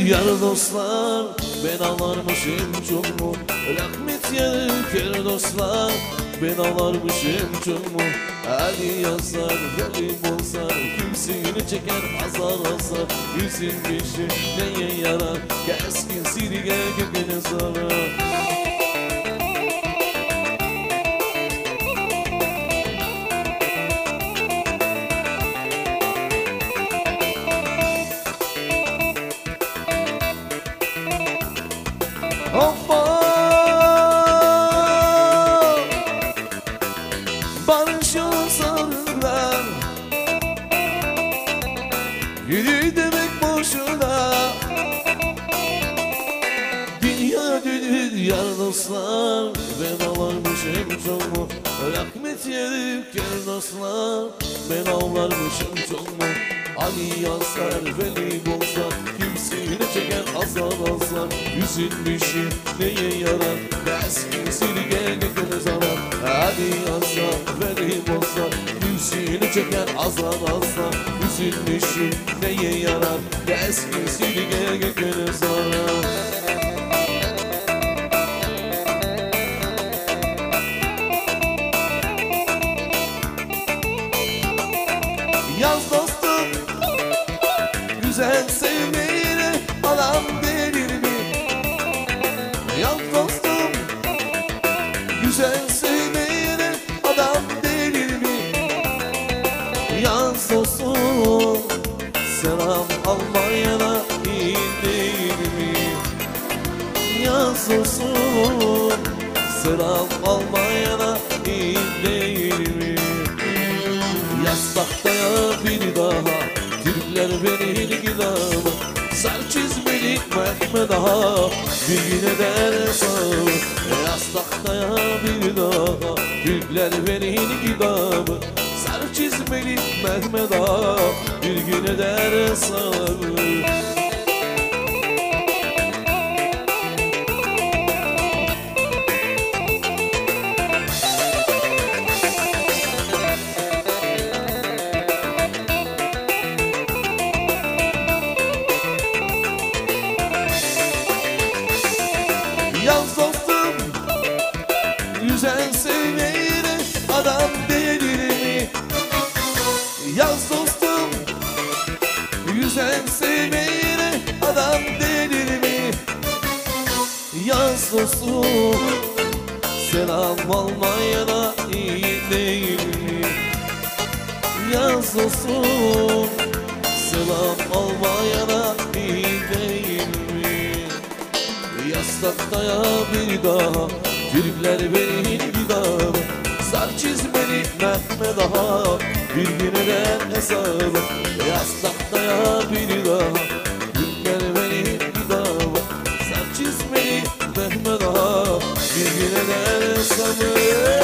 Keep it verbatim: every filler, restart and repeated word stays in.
yar dostlar, ben ağlarmışım çok mu? Rahmet yedir dostlar, ben ağlarmışım çok mu? Ali yazar, benim olsa, kimsini çeker azar azar. Üzülmüşüm neye yarar, keskin sirge kökene zarar. Hoppa barışın sarılar, yürü demek boşuna. Dünya dönür yar dostlar, ben ağlarmışım çok mu? Rahmet yedik yar dostlar, ben ağlarmışım çok mu? Ali yazar, veli bozar, kimsini çeker azar azar. Üzülmüşüm neye yarar, keskin sirge gökene zarar. Ali yazar, veli bozar, kimsini çeker azar azar. Üzülmüşüm neye yarar, keskin sirge gökene zarar. Yaz dostum, güzel sevmeyle adam verir mi? Yaz dostum, güzel sevmeyle adam verir mi? Yaz dostum, selam almayana iyi değil mi? Yaz dostum, selam almayana iyi değil mi? Yaz tahtaya bir daha, Türkler beni gidamı. Sar çizmeli Mehmet daha, bir gün eder sağ. Yaz tahtaya bir daha, Türkler beni gidamı. Sar çizmeli Mehmet daha, bir gün eder sağ. Yaz dostum, güzel sevmeyle adam denir mi? Yaz dostum, güzel sevmeyle adam denir mi? Yaz dostum, selam almayana iyi değil mi? Yaz dostum, selam almayana iyi değil mi? Yaz tahtaya bir daha, Türkler beni gidamı. Sar çizmeli Mehmet daha, bir gün eder hesabı. Yaz tahtaya bir daha, Türkler beni gidamı. Sar çizmeli Mehmet daha, bir gün eder hesabı.